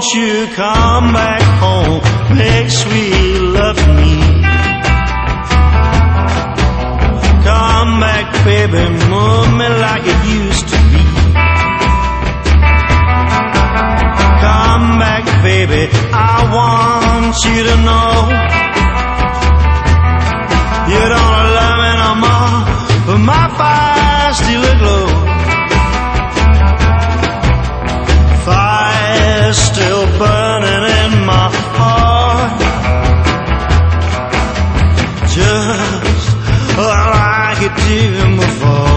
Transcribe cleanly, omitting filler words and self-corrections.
you come back home, make sweet love to me. Come back, baby, move me like it used to be. Come back, baby, I want you to know you don't love me no more, but my fire still aglow. Fire still burning in my heart, just like it did before.